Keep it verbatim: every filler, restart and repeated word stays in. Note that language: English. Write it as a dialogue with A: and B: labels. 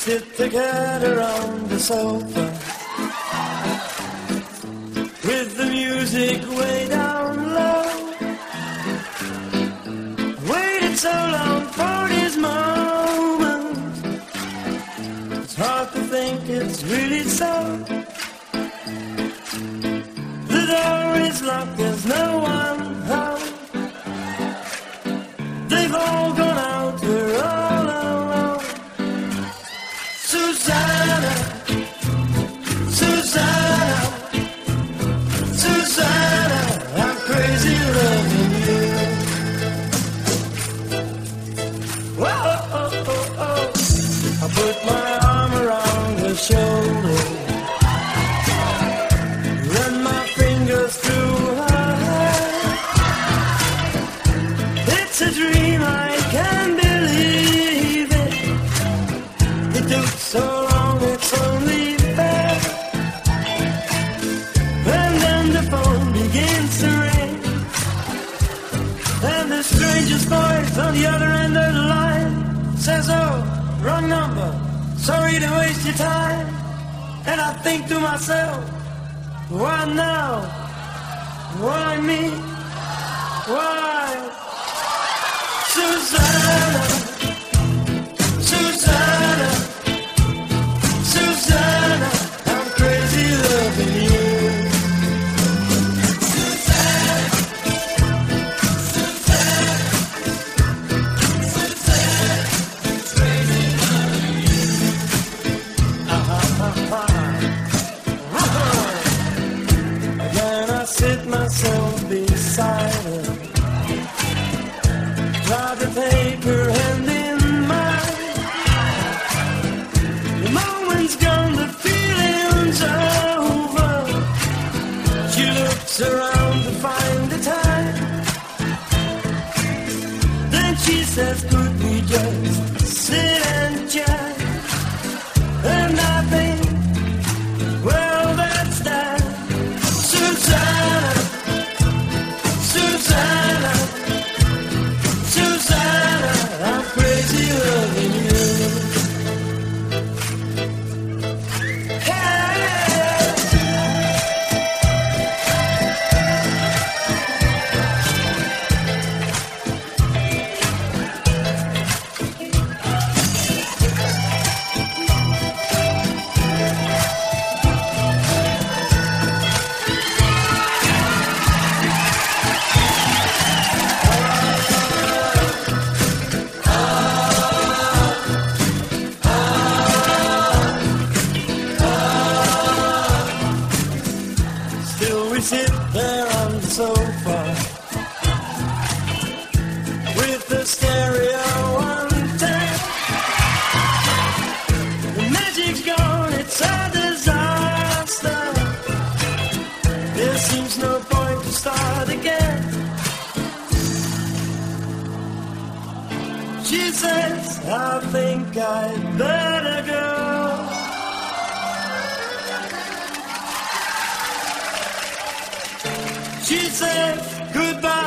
A: sit together on the sofa with the music way down low. Waited so long for this moment, it's hard to think it's really so. The door is locked, there's no one home. They've all gone out, we're all alone. Susanna, Susanna, Susanna, I'm crazy loving you. Whoa, oh, oh, oh. I put my arm around her shoulder, run my fingers through her hair. It's a dream, I can't believe it. It took so long, it's only fair. And then the phone begins to ring, and the stranger's voice on the other end of the line says, oh, wrong number, sorry to waste your time. And I think to myself, why now? Why me? Why? Susanna, Susanna, Susanna, I'm crazy loving you. Susanna, Susanna, Susanna, crazy loving you. Uh-huh, uh-huh. Then I sit myself beside her, try to take her hand in mine. The moment's gone, the feeling's over. She looks around to find the time. Then she says, could we just sit and chat? And I think, well, that's that. Susanna, Susanna, Susanna, I'm crazy loving you. Hey. Still we sit there on the sofa with the stereo on tape. The magic's gone, it's a disaster. There seems no point to start again. She says, I think I'd better go. She said goodbye.